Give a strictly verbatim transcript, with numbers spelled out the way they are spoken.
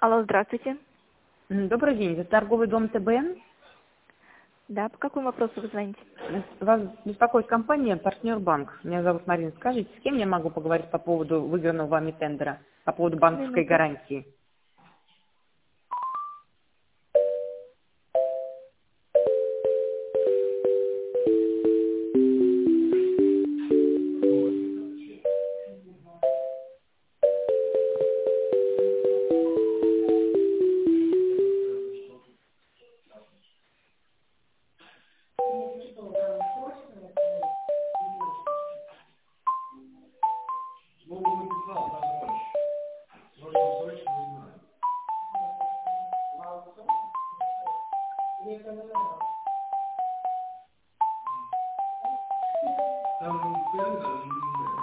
Алло, здравствуйте. М, Добрый день, это торговый дом ТБН. Да, по какому вопросу вы звоните? Вас беспокоит компания «Партнер Банк». Меня зовут Марина. Скажите, с кем я могу поговорить по поводу выигранного вами тендера, по поводу банковской Минуту. гарантии?